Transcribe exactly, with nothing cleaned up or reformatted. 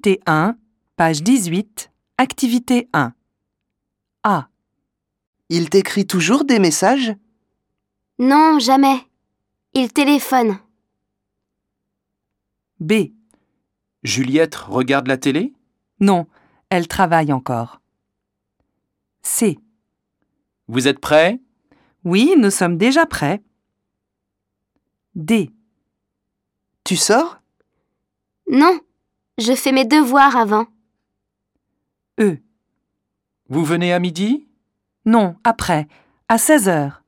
Unité un, page dix-huit, activité un. A. Il t'écrit toujours des messages? Non, jamais. Il téléphone. B. Juliette regarde la télé? Non, elle travaille encore. C. Vous êtes prêts? Oui, nous sommes déjà prêts. D. Tu sors? Non, je fais mes devoirs avant. E. Vous venez à midi? Non, après, à seize heures.